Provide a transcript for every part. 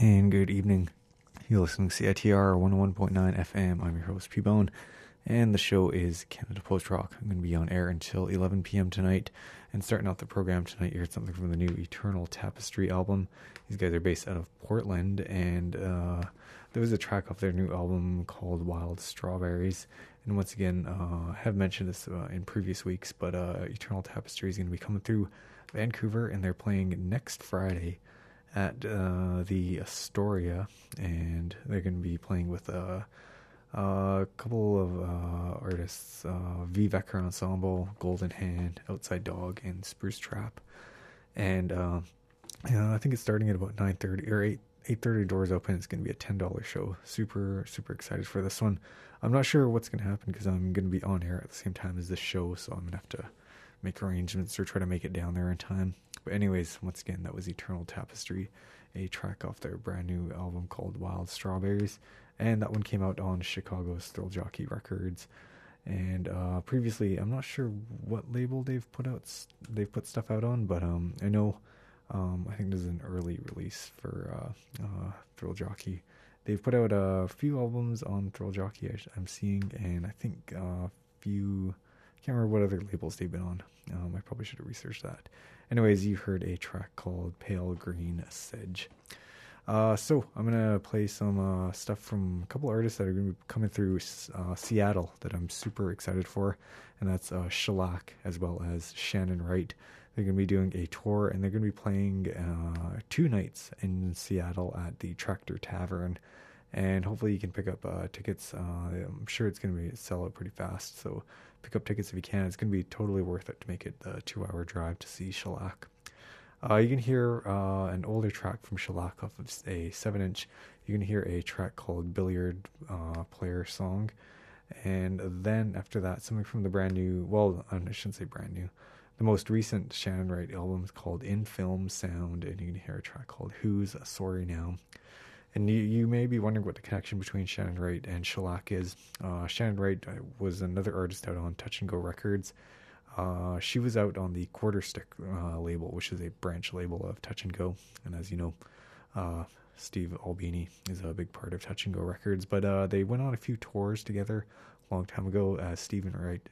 and good evening. You're listening to CITR 101.9 FM. I'm your host, P-Bone, and the show is Canada Post Rock. I'm going to be on air until 11 p.m. tonight, and starting out the program tonight, you heard something from the new Eternal Tapestry album. These guys are based out of Portland, and there was a track off their new album called Wild Strawberries. And once again, I have mentioned this in previous weeks, but Eternal Tapestry is going to be coming through Vancouver, and they're playing next Friday at the Astoria, and they're going to be playing with a couple of artists, V. Vecker Ensemble, Golden Hand, Outside Dog, and Spruce Trap. And I think it's starting at about 9:30 or 8:30. Doors open. It's going to be a $10 show. Super excited for this one. I'm not sure what's going to happen because I'm going to be on air at the same time as this show, so I'm going to have to make arrangements or try to make it down there in time. But anyways, once again, that was Eternal Tapestry, a track off their brand new album called Wild Strawberries, and that one came out on Chicago's Thrill Jockey Records. And previously, I'm not sure what label they've put stuff out on, but I know I think this is an early release for Thrill Jockey. They've put out a few albums on Thrill Jockey I'm seeing, and I think a few. Can't remember what other labels they've been on. I probably should have researched that. Anyways, you heard a track called Pale Green Sedge. So I'm going to play some stuff from a couple artists that are going to be coming through Seattle that I'm super excited for. And that's Shellac as well as Shannon Wright. They're going to be doing a tour, and they're going to be playing 2 nights in Seattle at the Tractor Tavern. And hopefully you can pick up tickets. I'm sure it's going to be sell out pretty fast, so pick up tickets if you can. It's going to be totally worth it to make it the 2-hour drive to see Shellac. You can hear an older track from Shellac off of a 7-inch. You can hear a track called Billiard Player Song. And then after that, something from the brand new, well, I shouldn't say brand new, the most recent Shannon Wright album is called In Film Sound, and you can hear a track called Who's Sorry Now. And you may be wondering what the connection between Shannon Wright and Shellac is. Shannon Wright was another artist out on Touch and Go Records. She was out on the Quarter Stick label, which is a branch label of Touch and Go. And as you know, Steve Albini is a big part of Touch and Go Records. But they went on a few tours together a long time ago. Steve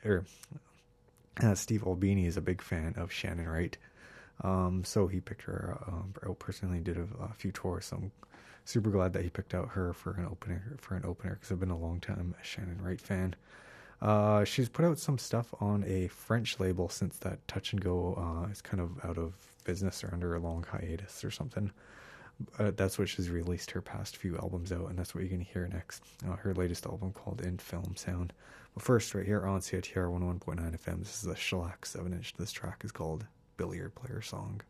Albini is a big fan of Shannon Wright. So he picked her out personally, did a few tours. So I'm super glad that he picked out her for an opener because I've been a long time Shannon Wright fan. She's put out some stuff on a French label since that Touch and Go is kind of out of business or under a long hiatus or something. That's what she's released her past few albums out, and that's what you're going to hear next. Her latest album called In Film Sound. But first, right here on CITR 101.9 FM, this is a Shellac 7-inch. This track is called Billiard Player Song.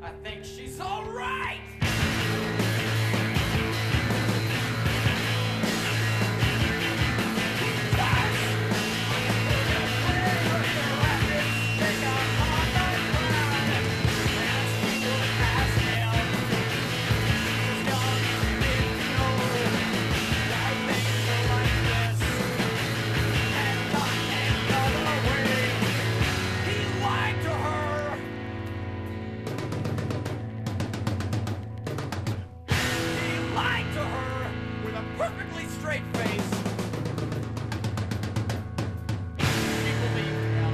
I think she's all right. Perfectly straight face. She believed him.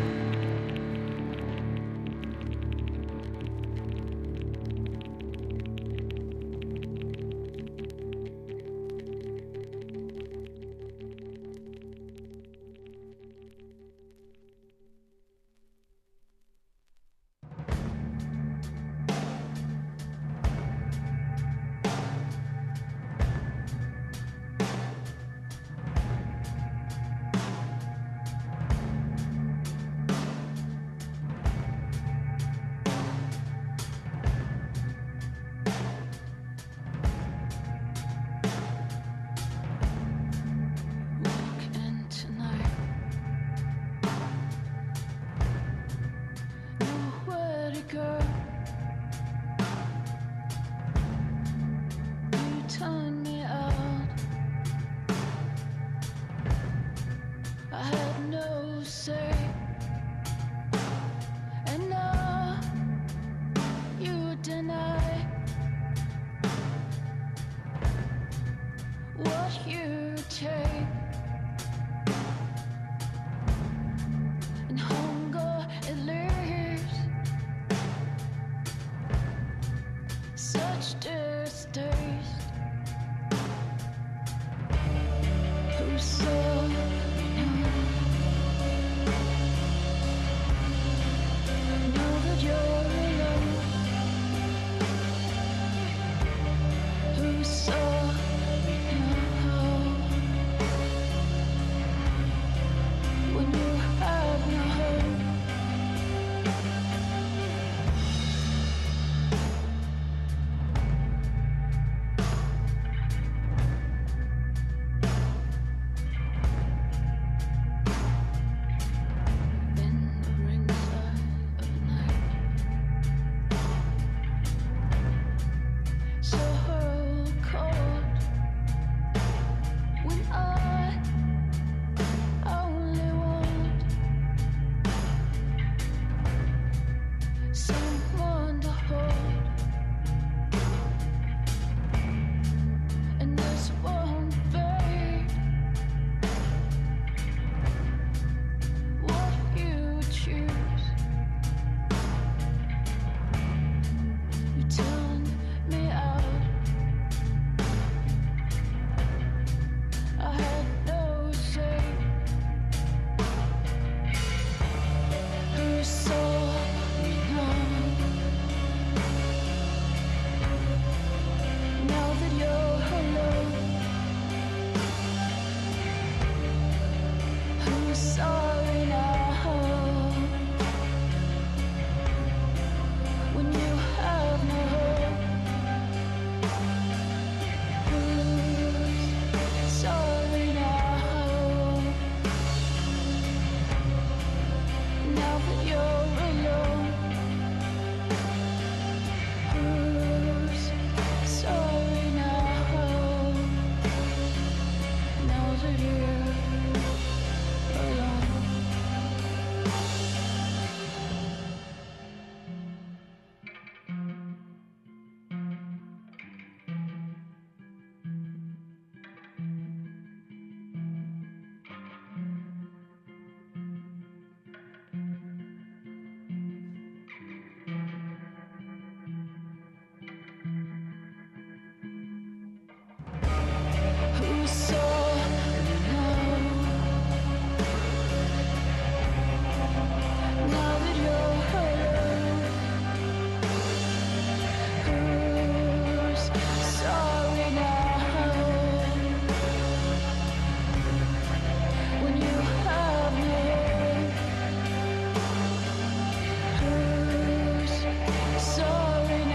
Sorry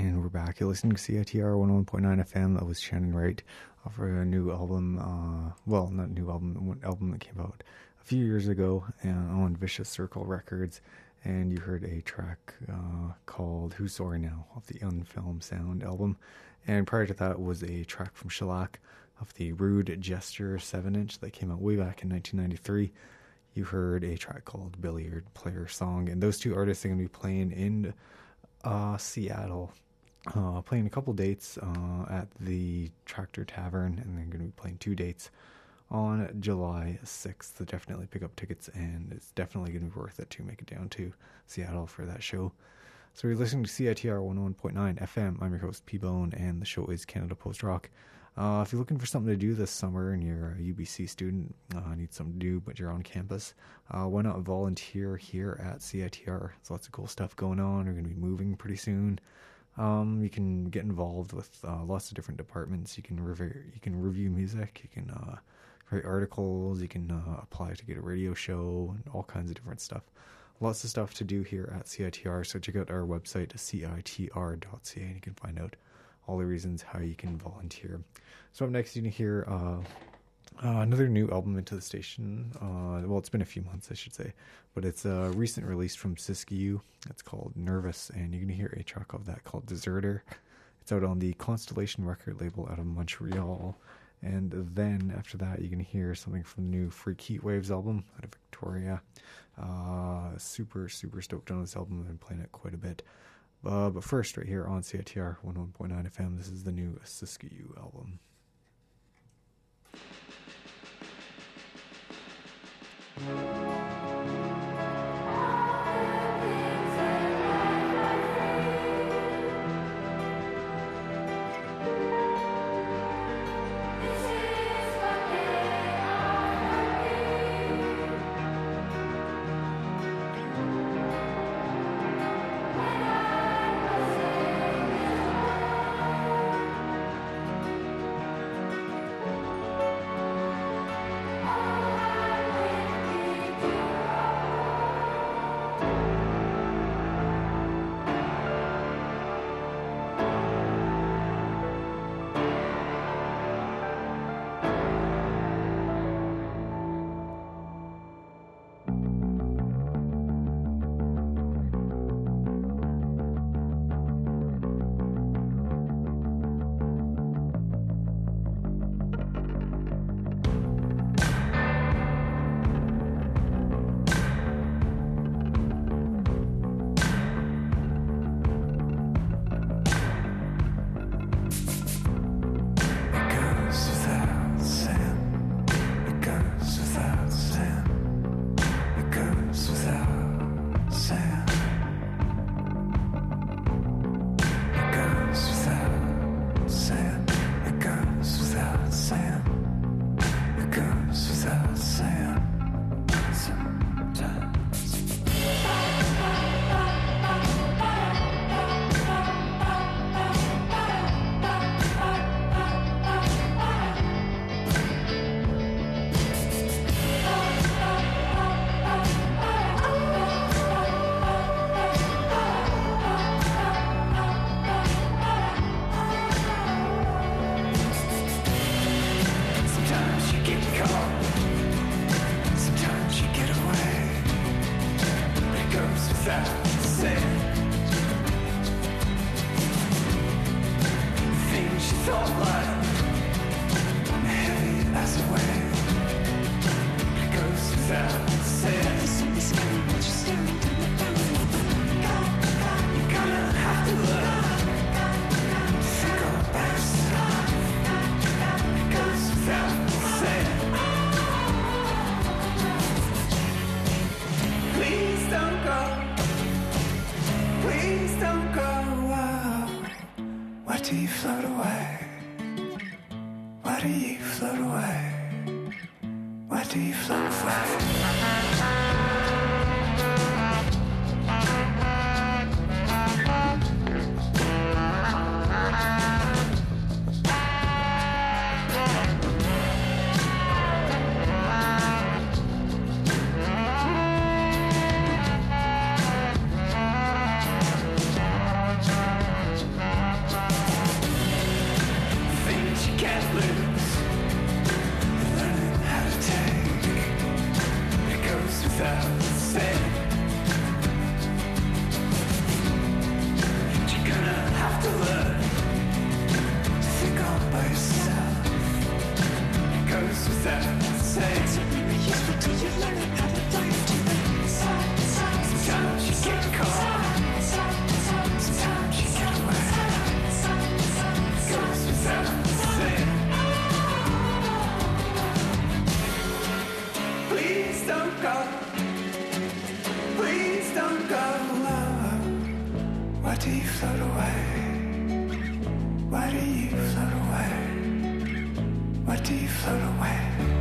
And we're back. You're listening to CITR 101.9 FM. That was Shannon Wright for a new album. Well, not a new album, one album that came out a few years ago on Vicious Circle Records. And you heard a track called Who's Sorry Now off the Unfilmed Sound album. And prior to that was a track from Shellac of the Rude Gesture 7-inch that came out way back in 1993. You heard a track called Billiard Player Song. And those two artists are going to be playing in Seattle, playing a couple dates at the Tractor Tavern, and they're going to be playing 2 dates on July 6th. So definitely pick up tickets, and it's definitely going to be worth it to make it down to Seattle for that show. So you're listening to CITR 101.9 FM. I'm your host, P-Bone, and the show is Canada Post Rock. If you're looking for something to do this summer and you're a UBC student, need something to do but you're on campus, why not volunteer here at CITR? There's lots of cool stuff going on. We're going to be moving pretty soon. You can get involved with lots of different departments. You can review music, you can write articles, you can apply to get a radio show, and all kinds of different stuff. Lots of stuff to do here at CITR, so check out our website, citr.ca, and you can find out all the reasons how you can volunteer. So up next, you can hear another new album into the station. Well, it's been a few months, I should say, but it's a recent release from Siskiyou. It's called Nervous, and you're going to hear a track of that called Deserter. It's out on the Constellation record label out of Montreal. And then after that, you're going to hear something from the new Freak Heat Waves album out of Victoria. Super stoked on this album. I've been playing it quite a bit. But first, right here on CITR 101.9 FM, this is the new Siskiyou album. without saying. You're gonna have to learn to think all by yourself. It goes without saying. So be useful till you learn it how to dive to the side. Sometimes you get caught. Sometimes you get away. It goes without saying. Please don't go. Please don't go. Why do you float away? Why do you float away? Why do you float away?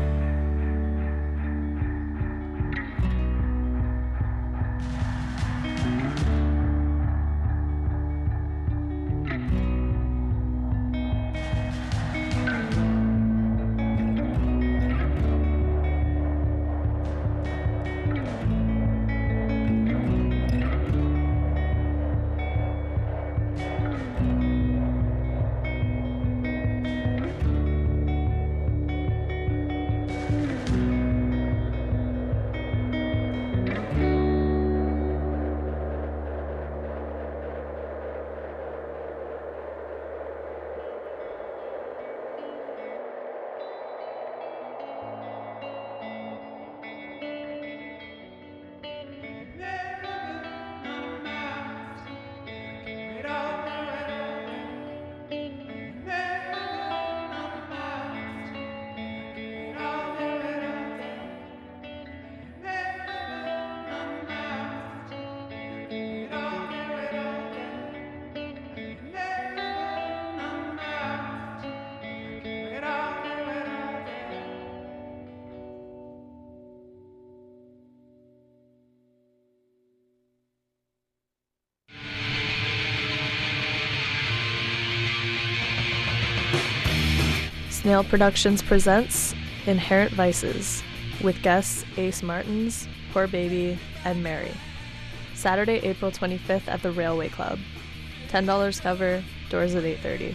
Snail Productions presents Inherent Vices with guests Ace Martins, Poor Baby, and Mary. Saturday, April 25th at the Railway Club. $10 cover, doors at 8:30.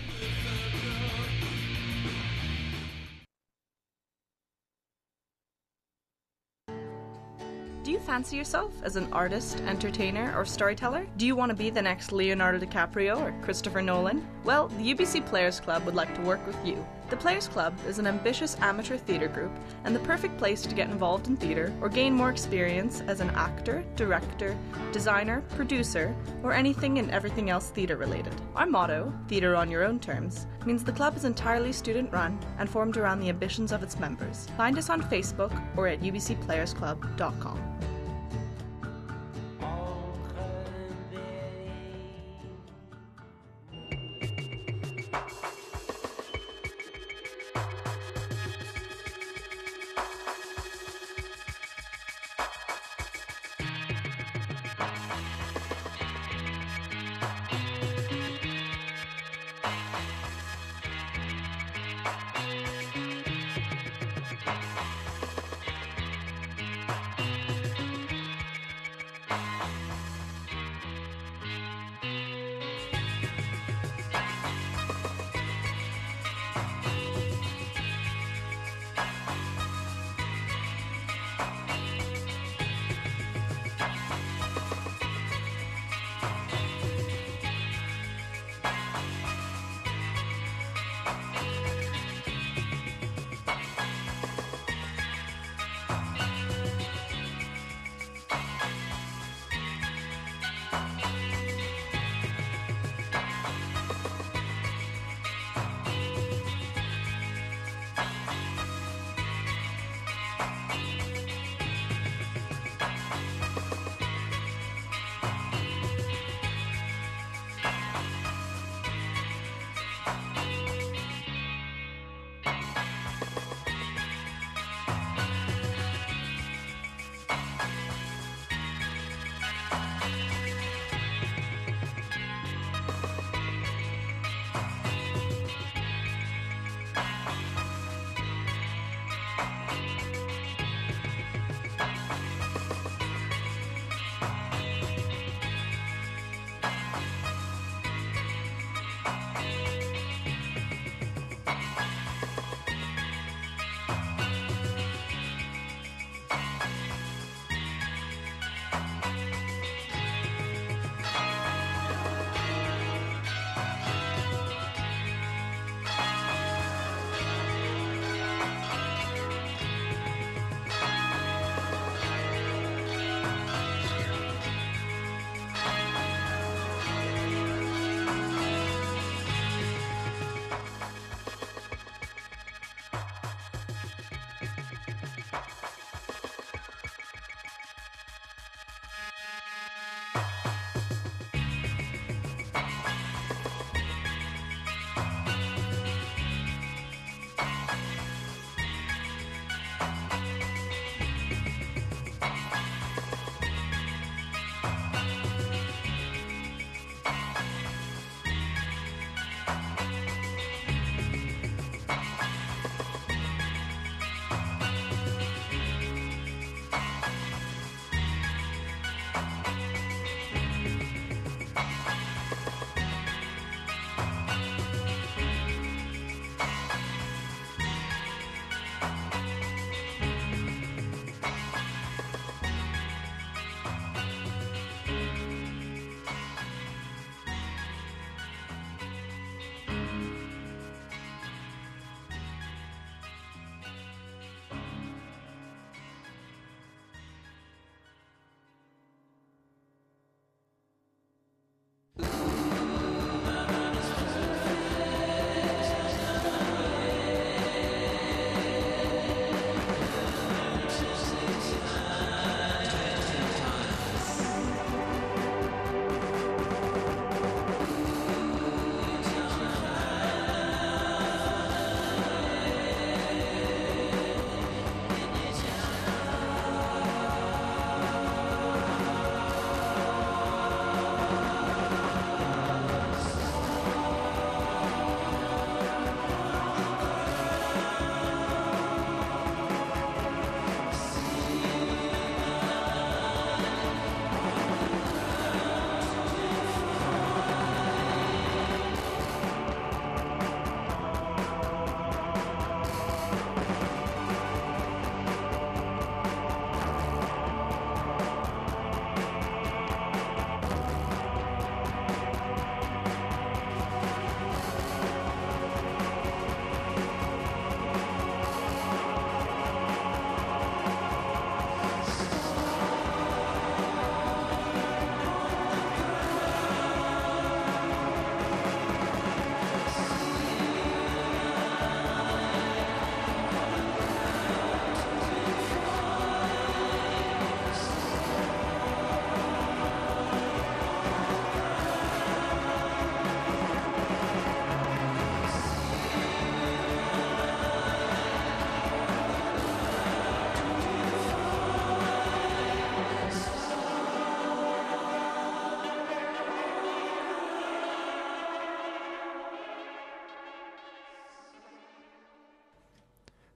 Do you fancy yourself as an artist, entertainer, or storyteller? Do you want to be the next Leonardo DiCaprio or Christopher Nolan? Well, the UBC Players Club would like to work with you. The Players Club is an ambitious amateur theatre group and the perfect place to get involved in theatre or gain more experience as an actor, director, designer, producer, or anything and everything else theatre related. Our motto, Theatre on Your Own Terms, means the club is entirely student run and formed around the ambitions of its members. Find us on Facebook or at ubcplayersclub.com.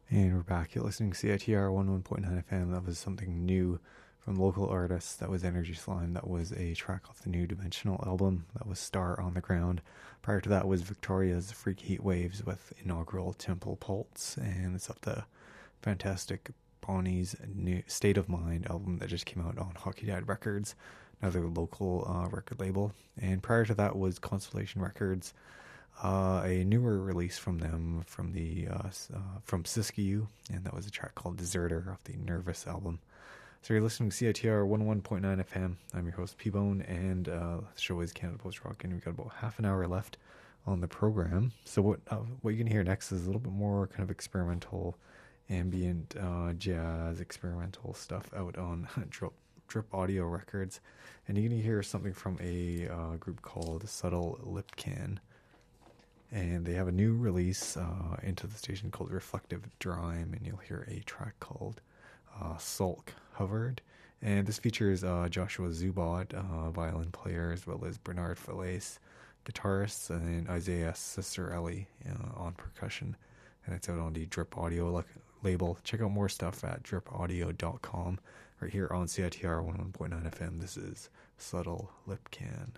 And we're back. You're listening to CITR 101.9 FM. That was something new from local artists. That was Energy Slime. That was a track off the New Dimensional album. That was Star on the Ground. Prior to that was Victoria's Freak Heat Waves with inaugural Temple Pulse. And it's up the fantastic Bonnie's new State of Mind album that just came out on Hockey Dad Records, another local record label. And prior to that was Constellation Records. A newer release from them from Siskiyou, and that was a track called Deserter off the Nervous album. So you're listening to CITR 101.9 FM. I'm your host P-Bone, and the show is Canada Post Rock, and we've got about half an hour left on the program. So what you can hear next is a little bit more kind of experimental, ambient, jazz, experimental stuff out on Drip Audio Records, and you're going to hear something from a group called Subtle Lip Can. And they have a new release into the station called Reflective Drime, and you'll hear a track called Sulk Hovered. And this features Joshua Zubod, violin player, as well as Bernard Falaise, guitarist, and Isaiah Cicerelli on percussion. And it's out on the Drip Audio label. Check out more stuff at dripaudio.com. Right here on CITR 101.9 FM, this is Subtle Lip Can.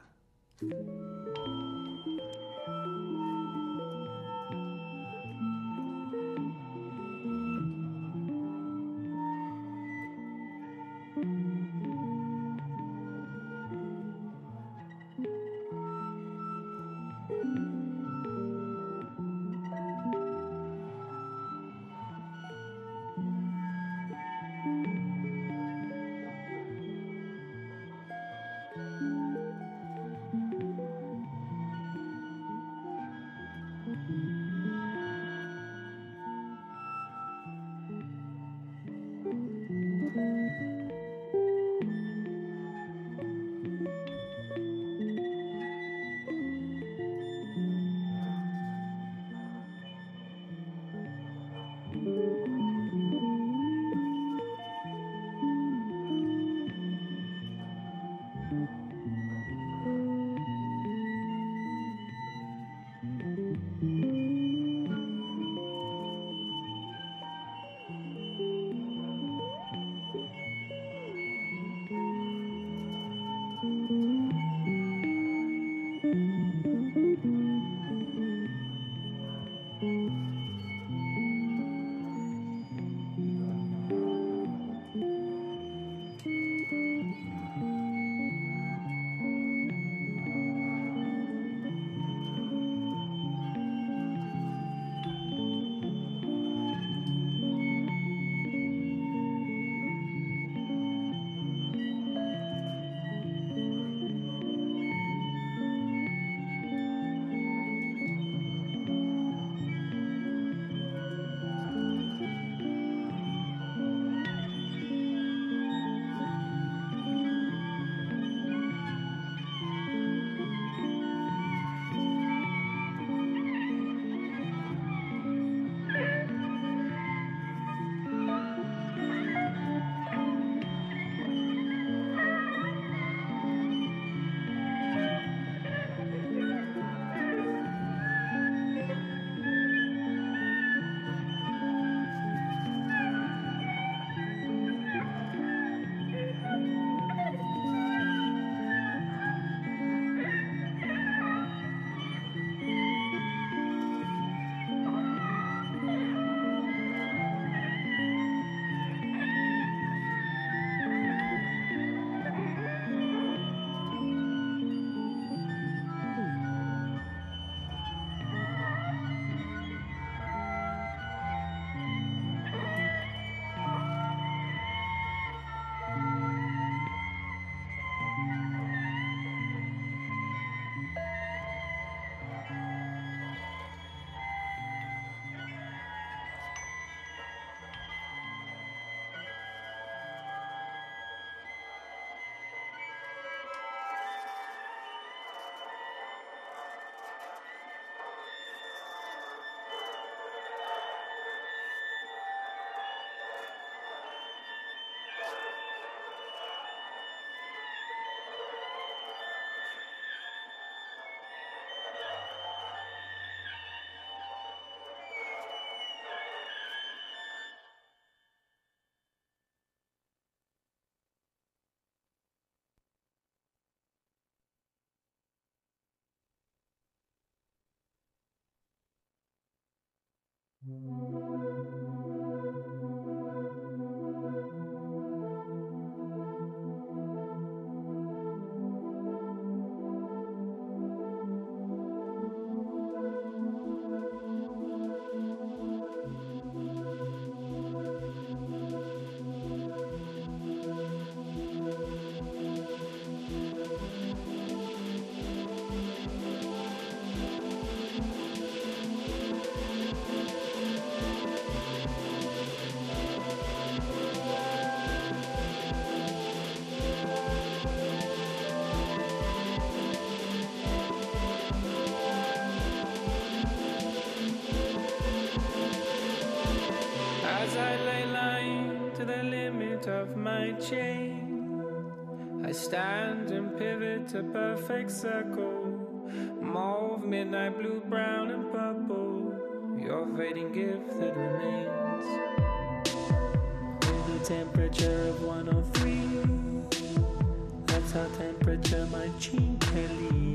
As I lay lying to the limit of my chain, I stand and pivot a perfect circle. Mauve, midnight blue, brown and purple, your fading gift that remains. With a temperature of 103, that's our temperature, my Jean Kelly.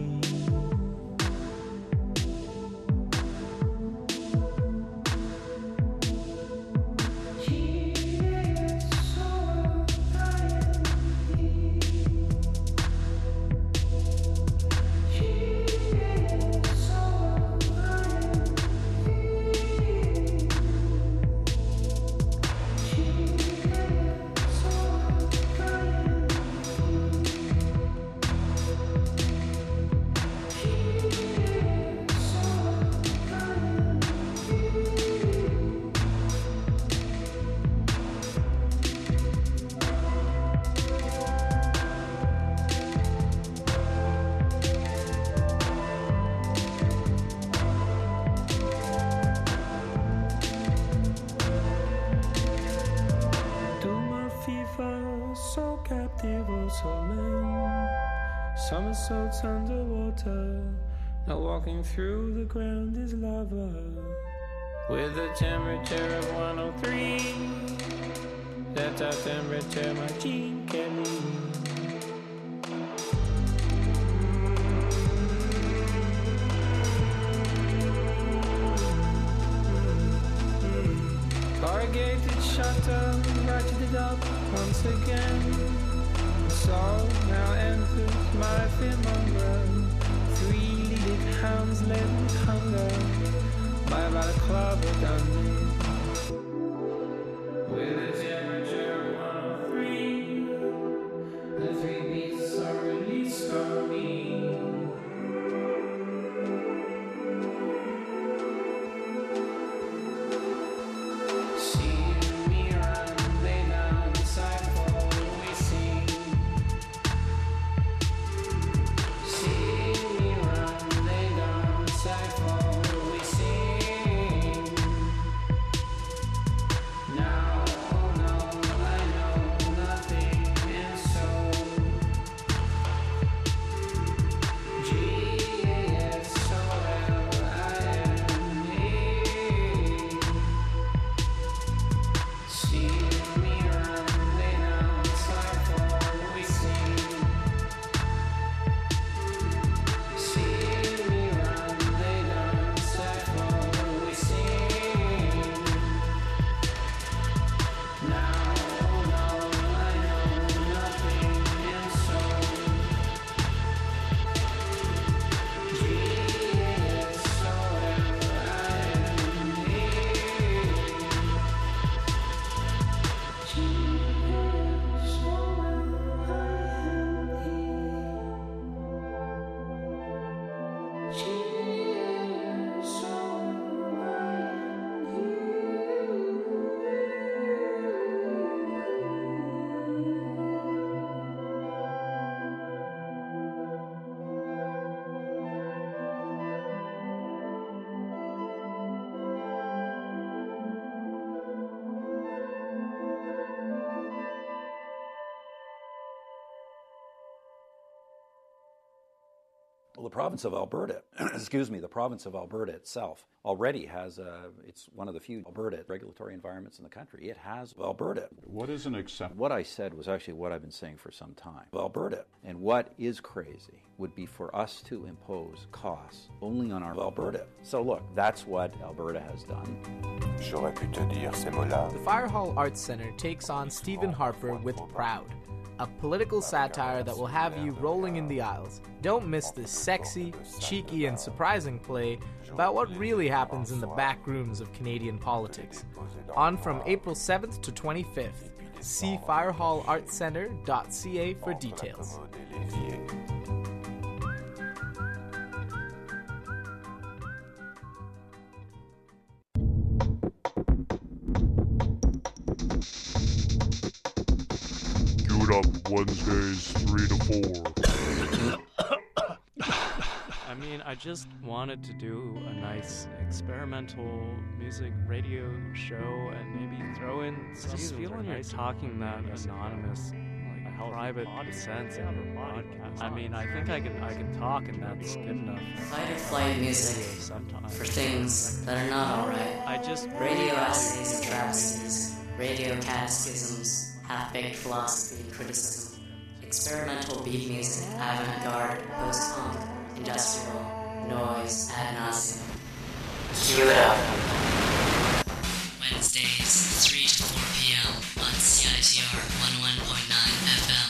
Somersaults underwater, now walking through the ground is lava. With a temperature of 103, that's our temperature, my Jean Kelly. Corrugated shutter, ratcheted up once again. So now enters my fearmonger. 3-legged hounds led with hunger by about a club of Dundee. With a temperature of 103, the 3 beats are released from me. Well, the province of Alberta, the province of Alberta itself already has it's one of the few Alberta regulatory environments in the country. It has Alberta. What is an exception? What I said was actually what I've been saying for some time. Alberta. And what is crazy would be for us to impose costs only on our Alberta. So look, that's what Alberta has done. J'aurais pu te dire ces mots-là. The Fire Hall Arts Centre takes on Stephen Harper with Proud, a political satire that will have you rolling in the aisles. Don't miss this sexy, cheeky, and surprising play about what really happens in the back rooms of Canadian politics. On from April 7th to 25th. See firehallartscentre.ca for details. Wednesdays 3 to 4. I mean, I just wanted to do a nice experimental music radio show and maybe throw in some feeling you're talking that anonymous, like private sense in your podcast. I mean, I think I can talk, and that's good enough. Fight or flight music for things that are not alright. I just radio essays and travesties, radio catechisms, half-baked philosophy and criticism, experimental beat music, avant-garde, post-punk, industrial, noise, ad nauseum. Cue it up. Wednesdays, 3 to 4 p.m. on CITR 101.9 FM.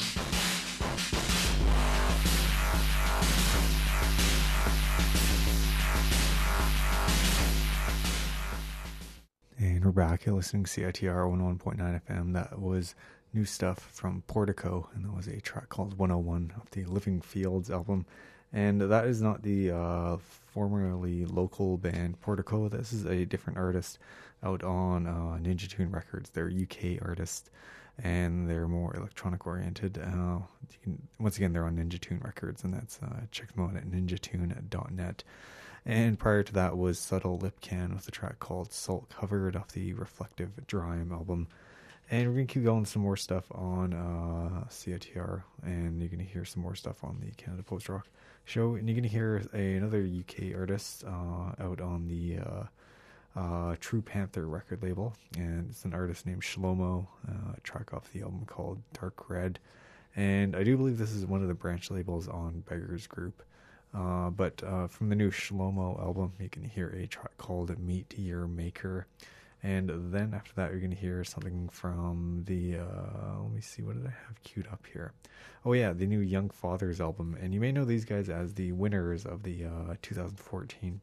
And we're back. You're listening to CITR 101.9 FM. That was new stuff from Portico, and that was a track called 101 of the Living Fields album. And that is not the formerly local band Portico. This is a different artist out on Ninja Tune Records. They're UK artists, and they're more electronic oriented. Once again, they're on Ninja Tune Records, and that's check them out at ninjatune.net. And prior to that was Subtle Lipcan with a track called Salt Covered off the Reflective Drime album. And we're going to keep going some more stuff on CITR, and you're going to hear some more stuff on the Canada Post Rock show. And you're going to hear another UK artist out on the True Panther record label, and it's an artist named Shlomo, a track off the album called Dark Red. And I do believe this is one of the branch labels on Beggars Group. But from the new Shlomo album, you can hear a track called Meet Your Maker. And then after that, you're going to hear something from the, let me see, what did I have queued up here? Oh yeah, the new Young Fathers album. And you may know these guys as the winners of the 2014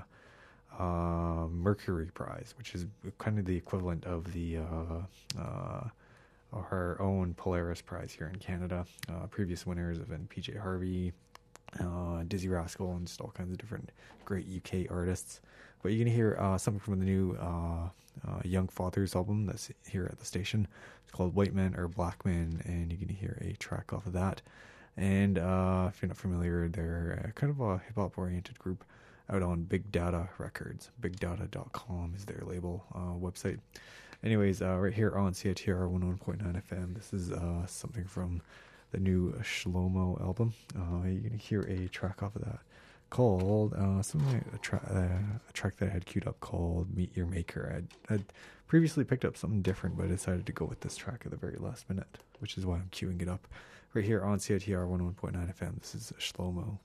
Mercury Prize, which is kind of the equivalent of the our own Polaris Prize here in Canada. Previous winners have been PJ Harvey, Dizzy Rascal, and just all kinds of different great UK artists. But you're going to hear something from the new Young Fathers album that's here at the station. It's called White Man or Black Man, and you're going to hear a track off of that. And if you're not familiar, they're kind of a hip-hop oriented group out on Big Data Records. BigData.com is their label website. Anyways, right here on CITR 101.9 FM, this is something from the new Shlomo album. You're going to hear a track off of that called a track that I had queued up called Meet Your Maker. I'd previously picked up something different, but I decided to go with this track at the very last minute, which is why I'm queuing it up right here on CITR 101.9 FM. This is Shlomo.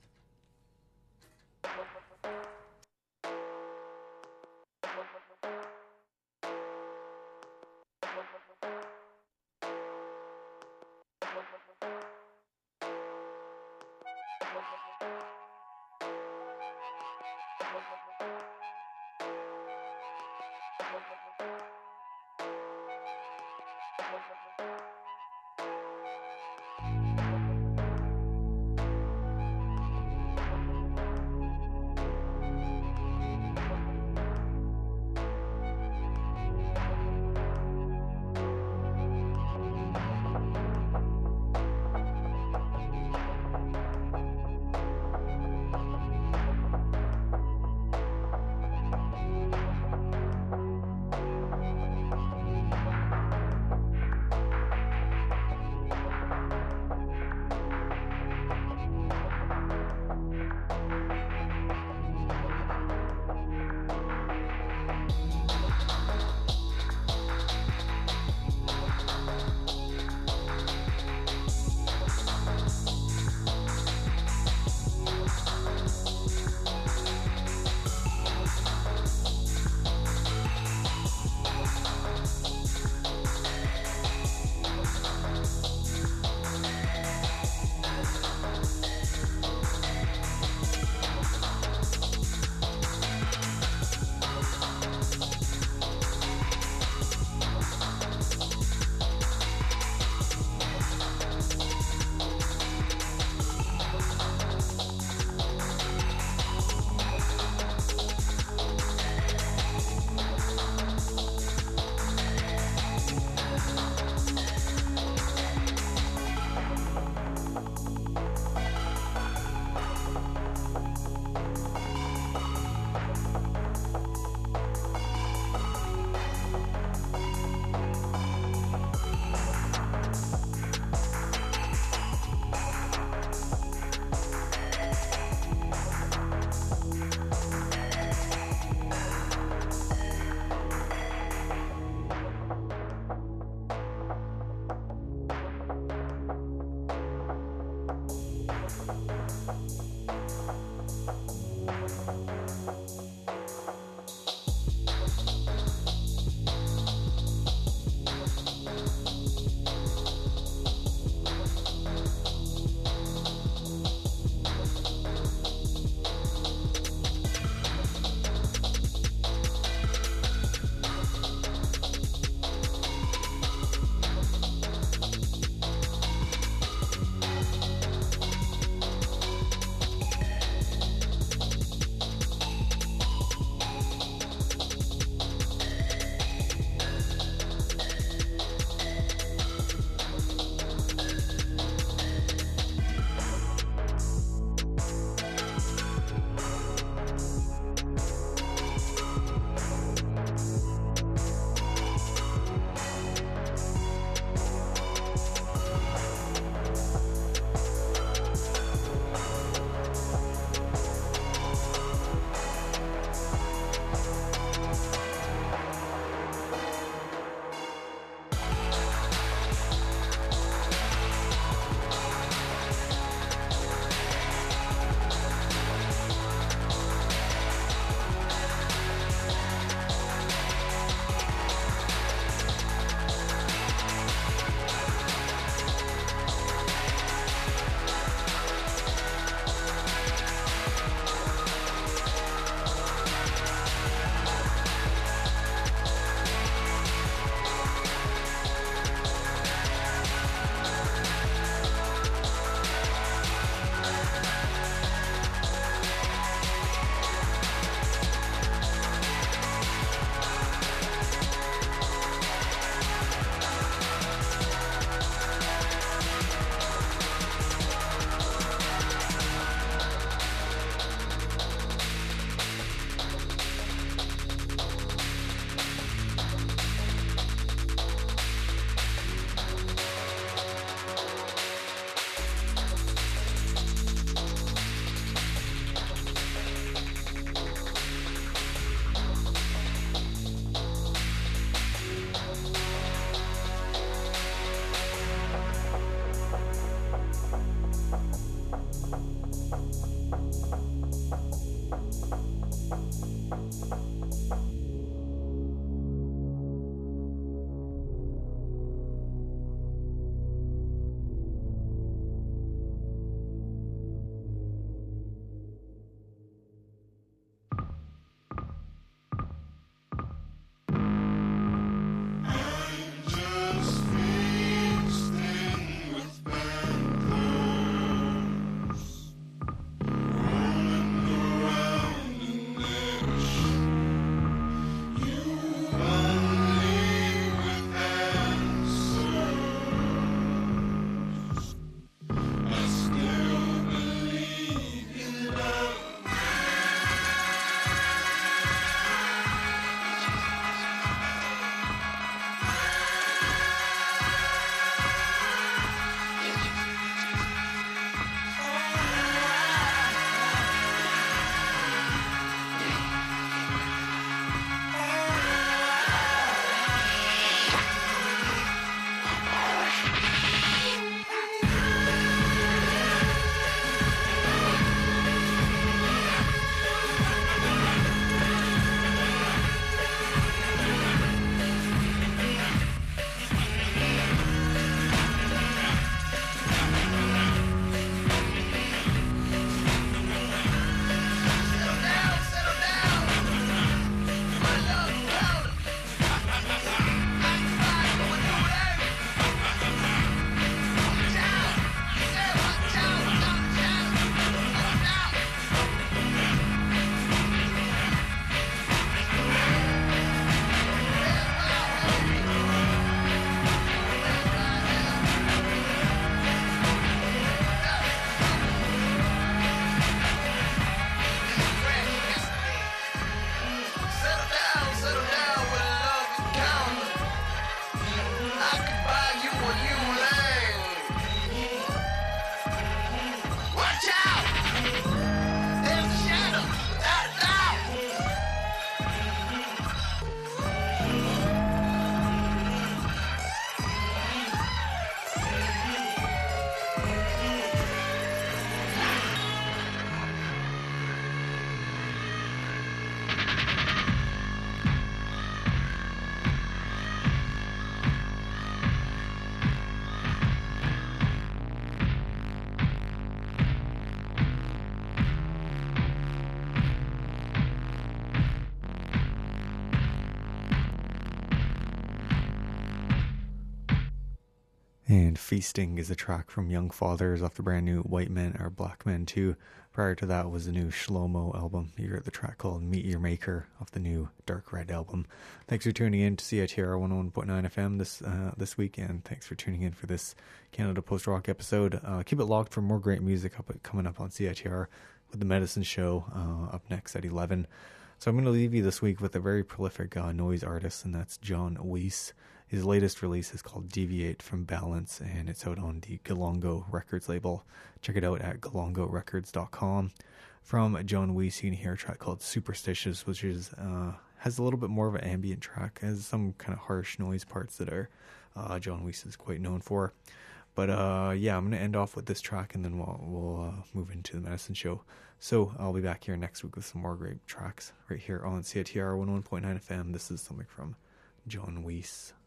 And Feasting is a track from Young Fathers off the brand new White Men Are Black Men Too. Prior to that was the new Shlomo album. You heard the track called Meet Your Maker off the new Dark Red album. Thanks for tuning in to CITR 101.9 FM this week, and thanks for tuning in for this Canada Post Rock episode. Keep it locked for more great music coming up on CITR with The Medicine Show up next at 11. So I'm going to leave you this week with a very prolific noise artist, and that's John Weiss. His latest release is called Deviate from Balance, and it's out on the Galongo Records label. Check it out at galongorecords.com. From John Weiss, you can hear a track called Superstitious, which is has a little bit more of an ambient track, has some kind of harsh noise parts that are John Weiss is quite known for. But yeah, I'm going to end off with this track, and then we'll move into the Medicine Show. So I'll be back here next week with some more great tracks right here on CITR 101.9 FM. This is something from John Weiss.